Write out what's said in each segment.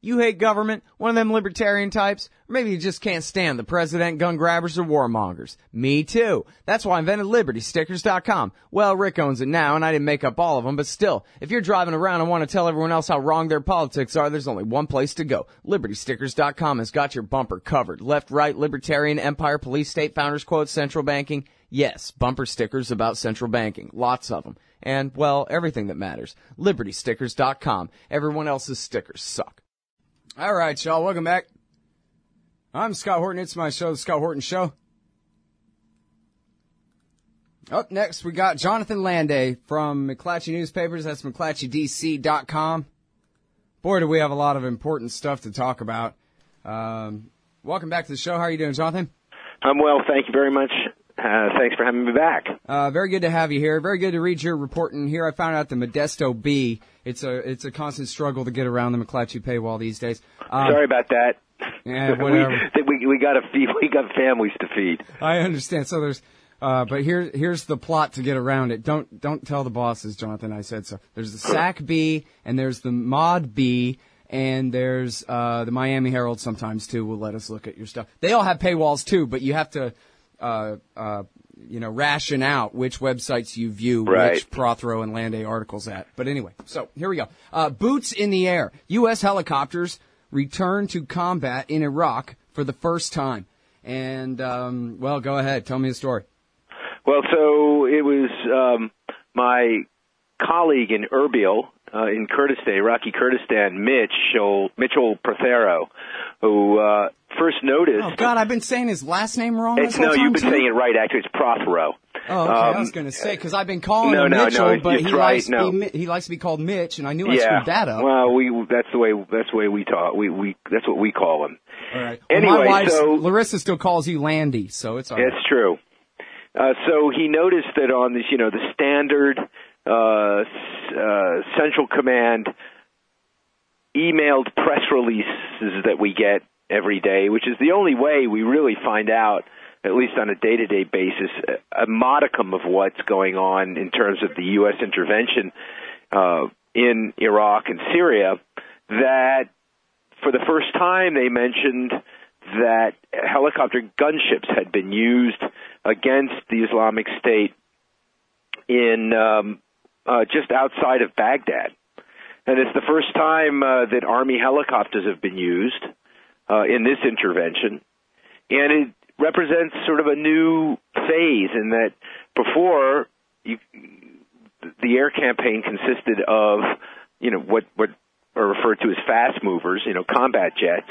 You hate government, one of them libertarian types, or maybe you just can't stand the president, gun grabbers, or warmongers. Me too. That's why I invented LibertyStickers.com. Well, Rick owns it now, and I didn't make up all of them, but still, if you're driving around and want to tell everyone else how wrong their politics are, there's only one place to go. LibertyStickers.com has got your bumper covered. Left, right, libertarian, empire, police, state, founders quotes, central banking. Yes, bumper stickers about central banking. Lots of them. And, well, everything that matters. LibertyStickers.com. Everyone else's stickers suck. All right, y'all. Welcome back. I'm Scott Horton. It's my show, The Scott Horton Show. Up next, we got Jonathan Landay from McClatchy Newspapers. That's McClatchydC.com. Boy, do we have a lot of important stuff to talk about. Welcome back to the show. How are you doing, Jonathan? I'm well. Thank you very much. Thanks for having me back. Very good to have you here. Very good to read your report in here. I found out the Modesto Bee. It's a constant struggle to get around the McClatchy paywall these days. Sorry about that. Yeah, whatever. we got families to feed. I understand. So there's, but here's the plot to get around it. Don't tell the bosses, Jonathan. I said so. There's the SAC Bee and there's the Mod Bee. And there's the Miami Herald sometimes too will let us look at your stuff. They all have paywalls too, but you have to ration out which websites you view which Prothero and Landay articles at. But anyway, so here we go. Boots in the air. U.S. helicopters return to combat in Iraq for the first time. And, well, go ahead. Tell me the story. Well, so it was my colleague in Erbil, in Kurdistan, Iraqi Kurdistan, Mitchell Prothero, who first noticed... Oh, God, I've been saying his last name wrong this whole No, time, you've been too? saying it right, actually. It's Prothero. Oh, okay. I was going to say, because I've been calling him Mitchell, but he likes to be called Mitch, and I knew I screwed that up. Well, that's the way we talk. That's what we call him. All right. Anyway, my wife, Larissa still calls you Landy, so it's all right. It's true. So he noticed that on this, the standard Central Command emailed press releases that we get every day, which is the only way we really find out, at least on a day-to-day basis, a modicum of what's going on in terms of the U.S. intervention in Iraq and Syria, that for the first time they mentioned that helicopter gunships had been used against the Islamic State in just outside of Baghdad. And it's the first time that Army helicopters have been used in this intervention. And it represents sort of a new phase in that before the air campaign consisted of, what are referred to as fast movers, combat jets,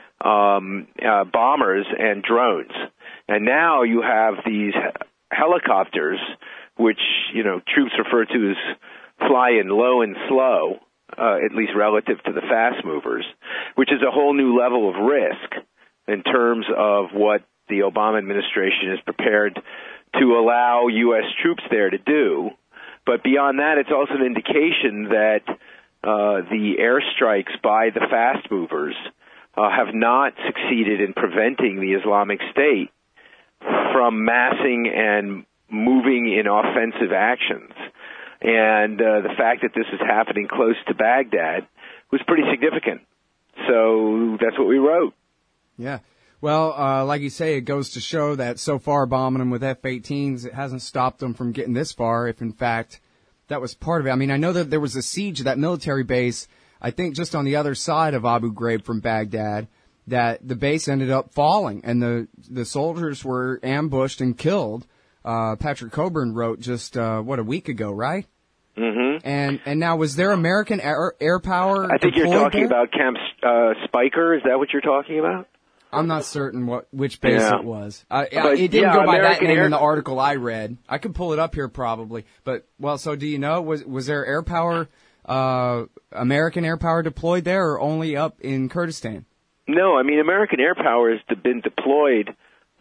bombers, and drones. And now you have these helicopters, which, troops refer to as flying low and slow, at least relative to the fast movers, which is a whole new level of risk in terms of what the Obama administration is prepared to allow U.S. troops there to do. But beyond that, it's also an indication that the airstrikes by the fast movers have not succeeded in preventing the Islamic State from massing and moving in offensive actions. And the fact that this is happening close to Baghdad was pretty significant. So that's what we wrote. Yeah. Well, like you say, it goes to show that so far bombing them with F-18s, it hasn't stopped them from getting this far, if in fact that was part of it. I mean, I know that there was a siege of that military base, I think just on the other side of Abu Ghraib from Baghdad, that the base ended up falling, and the soldiers were ambushed and killed. Patrick Coburn wrote just, a week ago, right? Mm-hmm. And now, was there American air power? I think you're talking about Camp Spiker. Is that what you're talking about? I'm not certain which base it was. It didn't go by that name in the article I read. I could pull it up here probably. But, well, so do you know, was there air power, American air power deployed there or only up in Kurdistan? No, I mean, American air power has been deployed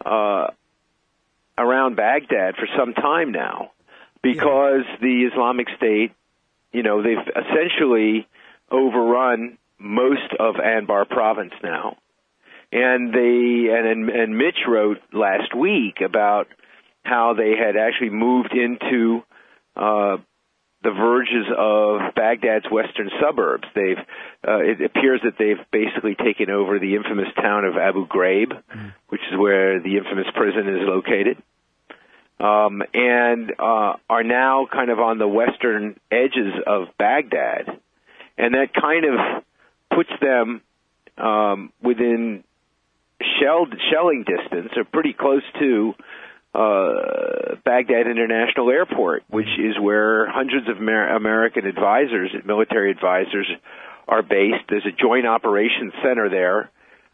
around Baghdad for some time now because the Islamic State, they've essentially overrun most of Anbar province now. And Mitch wrote last week about how they had actually moved into the verges of Baghdad's western suburbs. It appears that they've basically taken over the infamous town of Abu Ghraib, which is where the infamous prison is located, and are now kind of on the western edges of Baghdad, and that kind of puts them within shelling distance, or pretty close to Baghdad International Airport, which is where hundreds of American advisors, military advisors, are based. There's a joint operations center there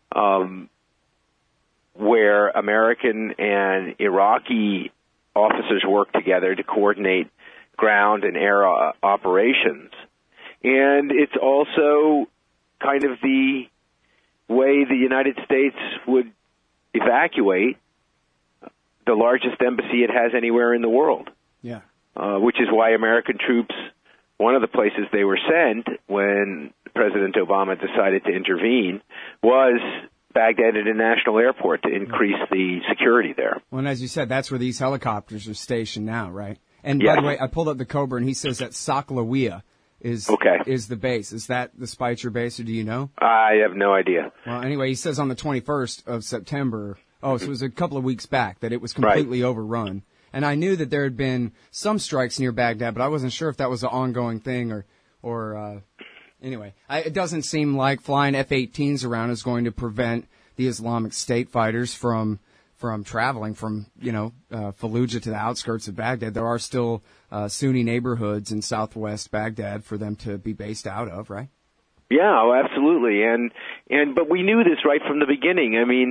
where American and Iraqi officers work together to coordinate ground and air operations. And it's also kind of the way the United States would evacuate the largest embassy it has anywhere in the world. Yeah. Which is why American troops, one of the places they were sent when President Obama decided to intervene, was Baghdad International Airport to increase the security there. Well, and as you said, that's where these helicopters are stationed now, right? And yes. By the way, I pulled up the Cobra, and he says that Saklawiya is the base. Is that the Spitzer base, or do you know? I have no idea. Well, anyway, he says on the 21st of September, so it was a couple of weeks back, that it was completely overrun. And I knew that there had been some strikes near Baghdad, but I wasn't sure if that was an ongoing thing or anyway. It doesn't seem like flying F-18s around is going to prevent the Islamic State fighters from traveling from, Fallujah to the outskirts of Baghdad. There are still Sunni neighborhoods in southwest Baghdad for them to be based out of, right? Yeah, oh, absolutely. But we knew this right from the beginning. I mean,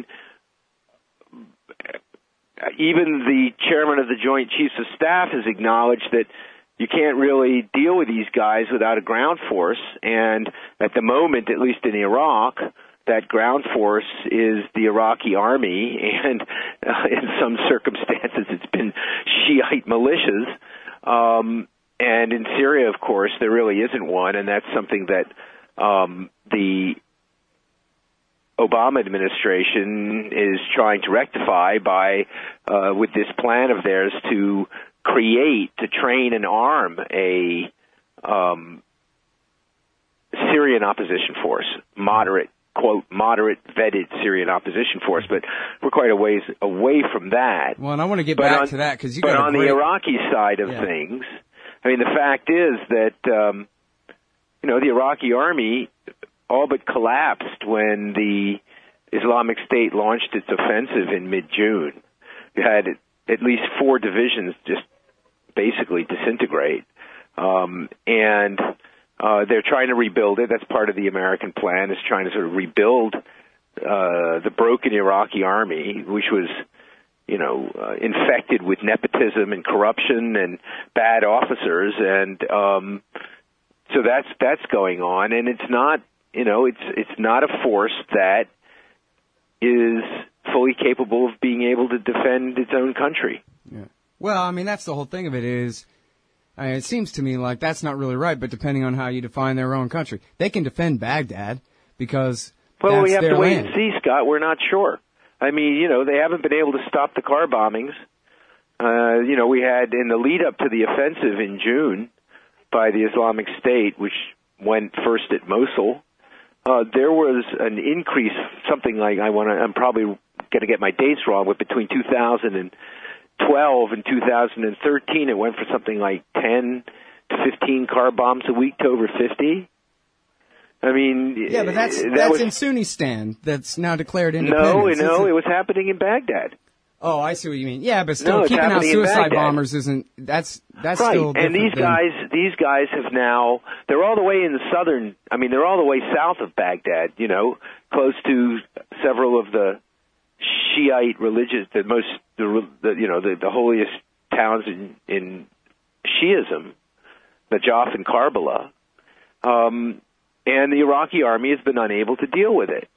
even the chairman of the Joint Chiefs of Staff has acknowledged that you can't really deal with these guys without a ground force. And at the moment, at least in Iraq, that ground force is the Iraqi army, and in some circumstances it's been Shiite militias. And in Syria, of course, there really isn't one, and that's something that the Obama administration is trying to rectify by with this plan of theirs to train and arm a Syrian opposition force, moderate vetted Syrian opposition force, but we're quite a ways away from that. Well, and I want to get back to that because you got on the Iraqi side of things, I mean, the fact is that the Iraqi army all but collapsed when the Islamic State launched its offensive in mid-June. You had at least 4 divisions just basically disintegrate, and they're trying to rebuild it. That's part of the American plan, is trying to sort of rebuild the broken Iraqi army, which was, infected with nepotism and corruption and bad officers, and so that's going on. And it's not, it's not a force that is fully capable of being able to defend its own country. Yeah. Well, I mean, that's the whole thing of it is. It seems to me like that's not really right, but depending on how you define their own country, they can defend Baghdad because that's we have their to wait land. and see, Scott. We're not sure. I mean, they haven't been able to stop the car bombings. We had in the lead up to the offensive in June by the Islamic State, which went first at Mosul. There was an increase, something like I'm probably going to get my dates wrong, but between 2012 and 2013, it went from something like 10 to 15 car bombs a week to over 50. I mean, yeah, but that's in Sunnistan. That's now declared independent. No, it was happening in Baghdad. Oh, I see what you mean. Yeah, but still, keeping out suicide bombers isn't. That's right. Still different. And these guys have now. They're all the way in the southern. I mean, they're all the way south of Baghdad. Close to several of the Shiite religious, the holiest towns in Shiism, Najaf and Karbala, and the Iraqi army has been unable to deal with it.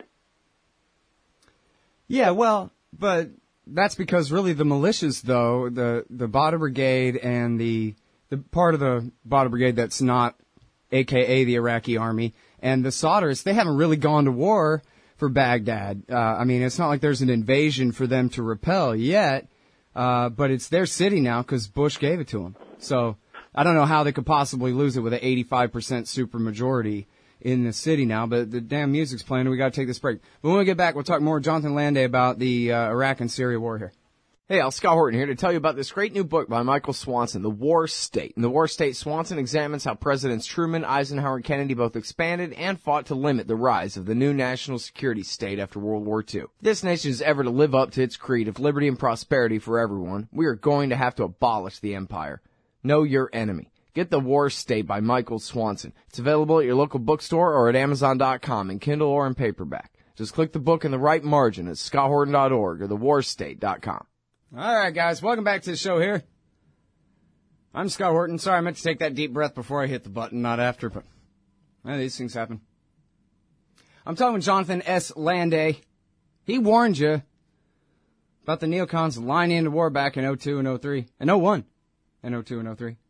Yeah, well, but that's because really the militias, though, the Badr Brigade and the part of the Badr Brigade that's not, a.k.a. the Iraqi army, and the Sadrs, they haven't really gone to war for Baghdad. I mean, it's not like there's an invasion for them to repel yet, but it's their city now because Bush gave it to them. So I don't know how they could possibly lose it with an 85% supermajority in the city now, but the damn music's playing and we gotta take this break. But when we get back, we'll talk more with Jonathan Landay about the Iraq and Syria war here. Hey, Al, Scott Horton here to tell you about this great new book by Michael Swanson, The War State. In The War State, Swanson examines how Presidents Truman, Eisenhower, and Kennedy both expanded and fought to limit the rise of the new national security state after World War II. If this nation is ever to live up to its creed of liberty and prosperity for everyone, we are going to have to abolish the empire. Know your enemy. Get The War State by Michael Swanson. It's available at your local bookstore or at Amazon.com in Kindle or in paperback. Just click the book in the right margin at scotthorton.org or thewarstate.com. All right, guys, welcome back to the show here. I'm Scott Horton. Sorry, I meant to take that deep breath before I hit the button, not after, but these things happen. I'm talking with Jonathan S. Landay. He warned you about the neocons lining into war back in 02 and 03, and 01, and 02 and 03.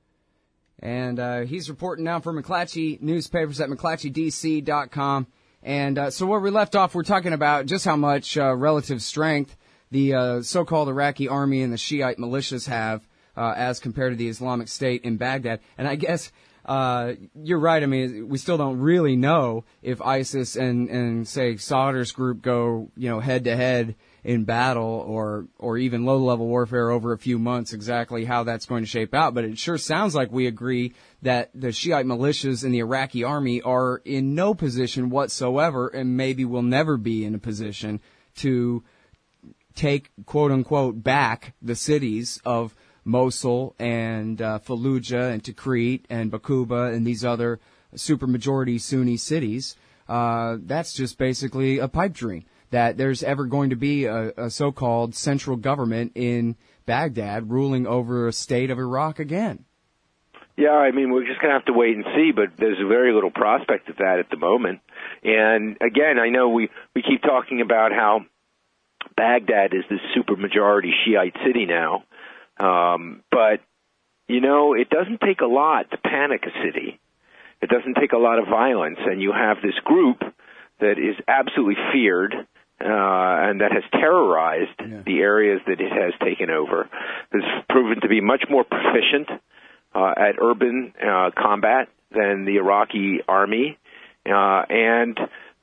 And he's reporting now for McClatchy newspapers at McClatchyDC.com. And so where we left off, we're talking about just how much relative strength the so-called Iraqi army and the Shiite militias have as compared to the Islamic State in Baghdad. And I guess you're right. I mean, we still don't really know if ISIS and say, Sadr's group go, head-to-head in battle or even low-level warfare over a few months, exactly how that's going to shape out. But it sure sounds like we agree that the Shiite militias and the Iraqi army are in no position whatsoever and maybe will never be in a position to take, quote-unquote, back the cities of Mosul and Fallujah and Tikrit and Baquba and these other supermajority Sunni cities. That's just basically a pipe dream, that there's ever going to be a so-called central government in Baghdad ruling over a state of Iraq again. Yeah, I mean, we're just going to have to wait and see, but there's very little prospect of that at the moment. And again, I know we keep talking about how Baghdad is this supermajority Shiite city now. But, it doesn't take a lot to panic a city. It doesn't take a lot of violence. And you have this group that is absolutely feared and that has terrorized the areas that it has taken over. It's proven to be much more proficient at urban combat than the Iraqi army. And,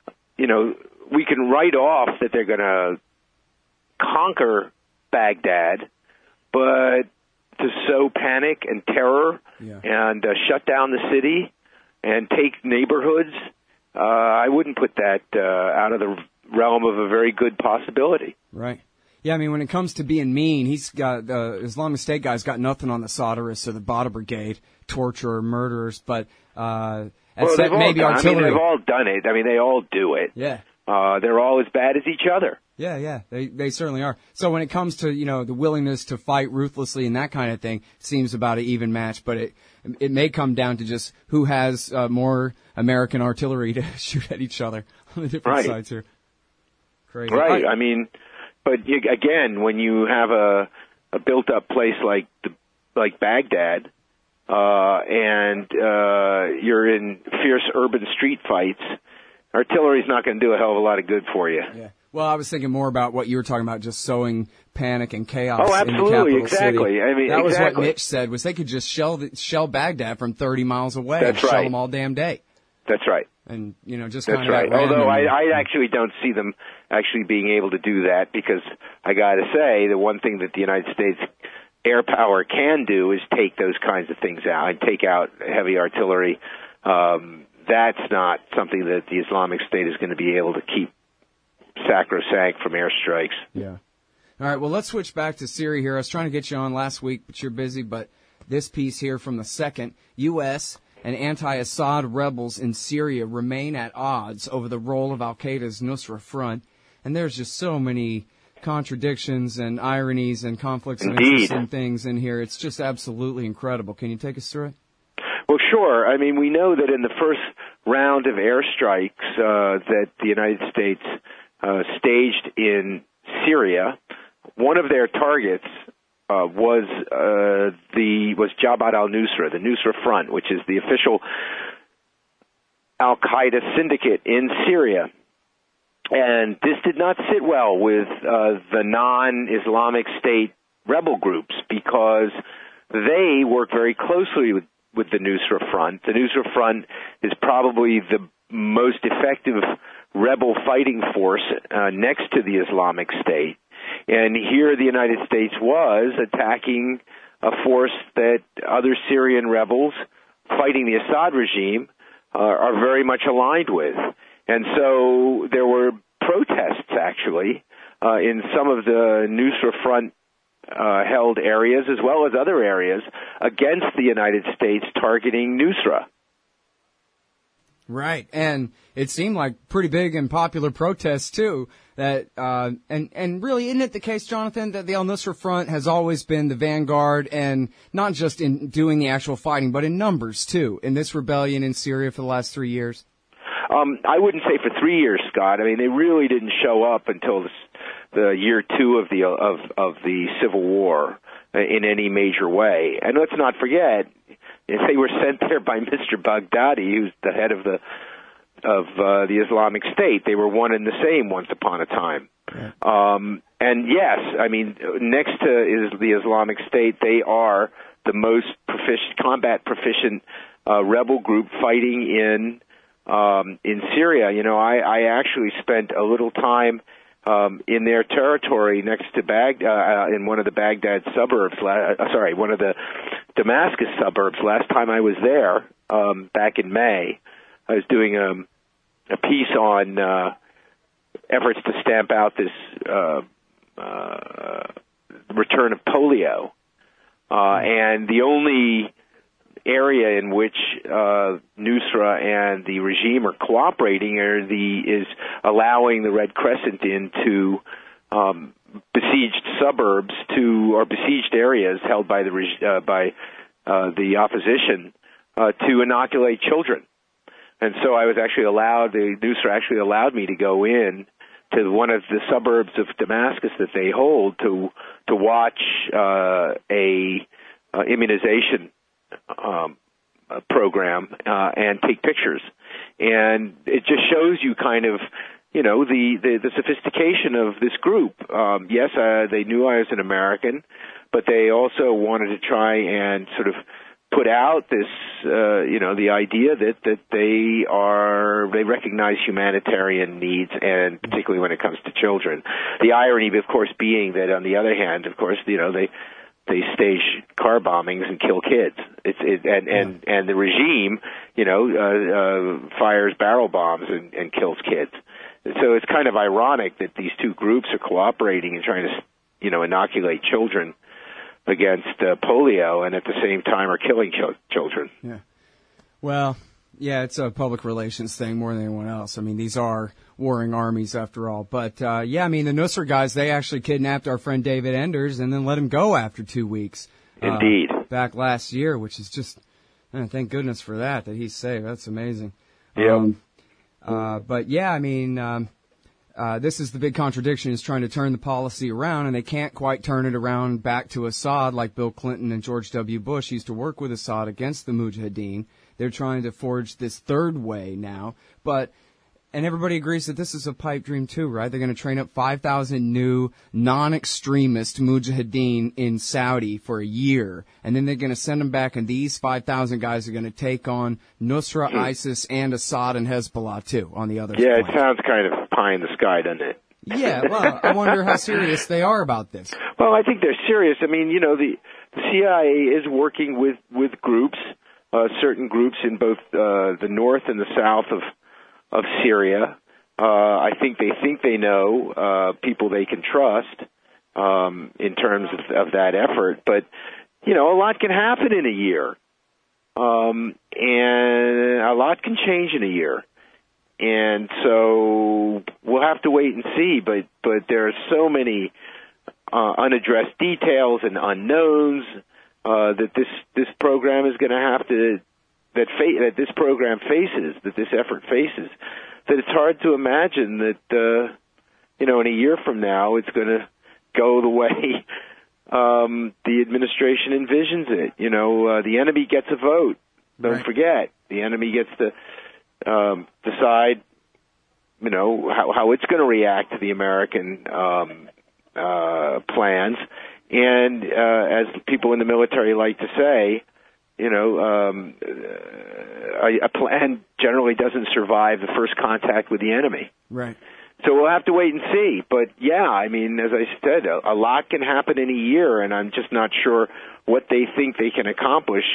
we can write off that they're going to conquer Baghdad, but to sow panic and terror and shut down the city and take neighborhoods, I wouldn't put that out of the realm of a very good possibility. Right. Yeah, I mean, when it comes to being mean, he's got the Islamic State guy's got nothing on the Sadrists or the Badr Brigade, torture or murderers, but maybe artillery. They've all done it. I mean, they all do it. Yeah. They're all as bad as each other. Yeah, they certainly are. So when it comes to, the willingness to fight ruthlessly and that kind of thing, it seems about an even match, but it may come down to just who has more American artillery to shoot at each other on the different sides here. Crazy. Right. I mean, but again, when you have a built-up place like Baghdad, and you're in fierce urban street fights, artillery's not going to do a hell of a lot of good for you. Yeah. Well, I was thinking more about what you were talking about, just sowing panic and chaos in the capital exactly. city. I mean, that was what Mitch said, was they could just shell Baghdad from 30 miles away. That's right. Shell them all damn day. That's right. And, just That's kind of right. Although I actually don't see them actually being able to do that, because I got to say, the one thing that the United States air power can do is take those kinds of things out and take out heavy artillery. That's not something that the Islamic State is going to be able to keep sacrosanct from airstrikes. Yeah. All right, well, let's switch back to Syria here. I was trying to get you on last week, but you're busy. But this piece here from the Second, U.S. and anti-Assad rebels in Syria remain at odds over the role of al-Qaeda's Nusra Front. And there's just so many contradictions and ironies and conflicts of interest and things in here. It's just absolutely incredible. Can you take us through it? Well, sure. I mean, we know that in the first round of airstrikes that the United States staged in Syria, one of their targets was Jabhat al-Nusra, the Nusra Front, which is the official al-Qaeda syndicate in Syria. And this did not sit well with the non-Islamic State rebel groups, because they work very closely with the Nusra Front. The Nusra Front is probably the most effective rebel fighting force next to the Islamic State. And here the United States was attacking a force that other Syrian rebels fighting the Assad regime are very much aligned with. And so there were protests, actually, in some of the Nusra Front held areas, as well as other areas, against the United States targeting Nusra. Right, and it seemed like pretty big and popular protests too. That and really, isn't it the case, Jonathan, that the Al-Nusra Front has always been the vanguard, and not just in doing the actual fighting, but in numbers too, in this rebellion in Syria for the last 3 years? I wouldn't say for 3 years, Scott. I mean, they really didn't show up until the year 2 of the Civil War in any major way. And let's not forget, they were sent there by Mr. Baghdadi, who's the head of the Islamic State. They were one and the same once upon a time. And yes, I mean, next to the Islamic State, they are the most combat proficient rebel group fighting in Syria. You know, I actually spent a little time in their territory next to in one of the Baghdad suburbs. One of the Damascus suburbs. Last time I was there, back in May, I was doing a piece on efforts to stamp out this return of polio, and the only area in which Nusra and the regime are cooperating is allowing the Red Crescent into besieged suburbs or besieged areas held by the opposition to inoculate children. And so I was actually the Nusra actually allowed me to go in to one of the suburbs of Damascus that they hold to watch a immunization program and take pictures. And it just shows you kind of, you know, the sophistication of this group. Yes, they knew I was an American, but they also wanted to try and sort of put out this, the idea that they recognize humanitarian needs, and particularly when it comes to children. The irony, of course, being that on the other hand, of course, you know, they stage car bombings and kill kids. And the regime, you know, fires barrel bombs and kills kids. So it's kind of ironic that these two groups are cooperating and trying to, you know, inoculate children against polio, and at the same time are killing children. Yeah. Well, yeah, it's a public relations thing more than anyone else. I mean, these are warring armies after all. But, yeah, I mean, the Nusra guys, they actually kidnapped our friend David Enders and then let him go after 2 weeks. Indeed. Back last year, which is just, thank goodness for that he's safe. That's amazing. Yeah. But, yeah, I mean, this is the big contradiction, is trying to turn the policy around, and they can't quite turn it around back to Assad like Bill Clinton and George W. Bush used to work with Assad against the Mujahideen. They're trying to forge this third way now, and everybody agrees that this is a pipe dream too, right? They're going to train up 5,000 new non-extremist Mujahideen in Saudi for a year, and then they're going to send them back, and these 5,000 guys are going to take on Nusra, ISIS, and Assad and Hezbollah too on the other side. Yeah, it sounds kind of pie in the sky, doesn't it? Yeah, well, I wonder how serious they are about this. Well, I think they're serious. I mean, you know, the CIA is working with groups, certain groups in both the north and the south of Syria. I think they know people they can trust in terms of that effort. But, you know, a lot can happen in a year. And a lot can change in a year. And so we'll have to wait and see. But there are so many unaddressed details and unknowns that this program is going to have to that this program faces, that this effort faces, that it's hard to imagine that in a year from now it's going to go the way the administration envisions it. You know, the enemy gets a vote. Don't forget, the enemy gets to decide, you know, how it's going to react to the American plans, And as people in the military like to say, you know, a plan generally doesn't survive the first contact with the enemy. Right. So we'll have to wait and see. But, yeah, I mean, as I said, a lot can happen in a year, and I'm just not sure what they think they can accomplish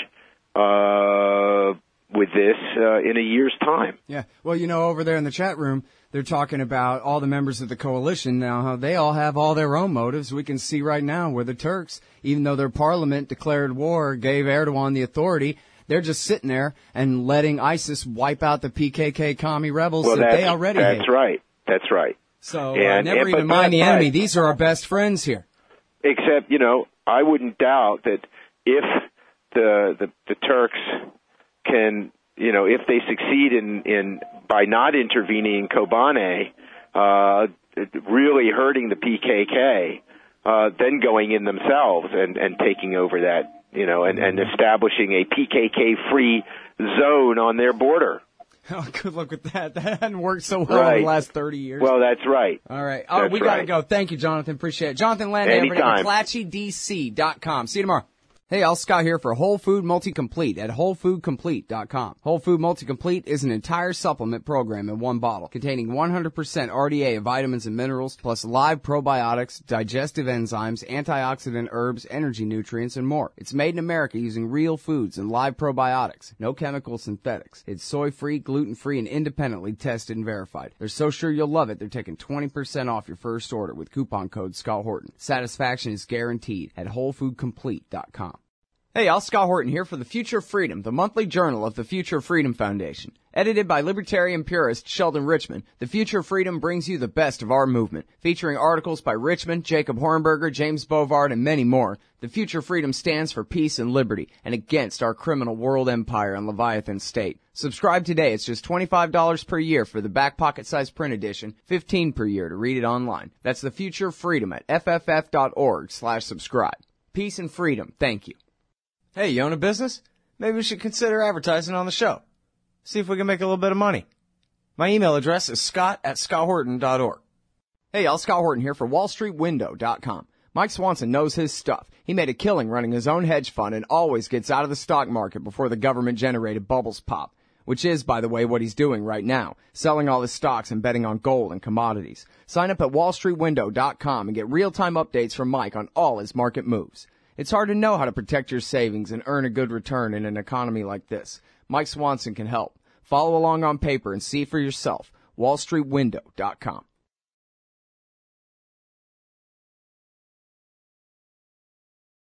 with this in a year's time. Yeah. Well, you know, over there in the chat room, they're talking about all the members of the coalition now, how they all have all their own motives. We can see right now where the Turks, even though their parliament declared war, gave Erdogan the authority, they're just sitting there and letting ISIS wipe out the PKK commie rebels that they already hate. That's right. That's right. So never even mind the enemy. These are our best friends here. Except, you know, I wouldn't doubt that if the Turks can, you know, if they succeed in by not intervening in Kobane, really hurting the PKK, then going in themselves and taking over that, you know, and establishing a PKK-free zone on their border. Oh, good luck with that. That hadn't worked so well in the last 30 years. Well, that's right. All right. Oh, we got to go. Thank you, Jonathan. Appreciate it. Jonathan Land, everybody at McClatchyDC.com. See you tomorrow. Hey, all, Scott here for Whole Food Multi-Complete at WholeFoodComplete.com. Whole Food Multi-Complete is an entire supplement program in one bottle containing 100% RDA of vitamins and minerals, plus live probiotics, digestive enzymes, antioxidant herbs, energy nutrients, and more. It's made in America using real foods and live probiotics. No chemical synthetics. It's soy-free, gluten-free, and independently tested and verified. They're so sure you'll love it, they're taking 20% off your first order with coupon code Scott Horton. Satisfaction is guaranteed at WholeFoodComplete.com. Hey, y'all, Scott Horton here for The Future of Freedom, the monthly journal of the Future of Freedom Foundation. Edited by libertarian purist Sheldon Richman, The Future of Freedom brings you the best of our movement, featuring articles by Richman, Jacob Hornberger, James Bovard, and many more. The Future of Freedom stands for peace and liberty, and against our criminal world empire and Leviathan state. Subscribe today. It's just $25 per year for the back pocket size print edition, $15 per year to read it online. That's The Future of Freedom at fff.org/subscribe. Peace and freedom. Thank you. Hey, you own a business? Maybe we should consider advertising on the show. See if we can make a little bit of money. My email address is scott@scotthorton.org. Hey, y'all, Scott Horton here for WallStreetWindow.com. Mike Swanson knows his stuff. He made a killing running his own hedge fund and always gets out of the stock market before the government-generated bubbles pop, which is, by the way, what he's doing right now, selling all his stocks and betting on gold and commodities. Sign up at WallStreetWindow.com and get real-time updates from Mike on all his market moves. It's hard to know how to protect your savings and earn a good return in an economy like this. Mike Swanson can help. Follow along on paper and see for yourself. WallStreetWindow.com.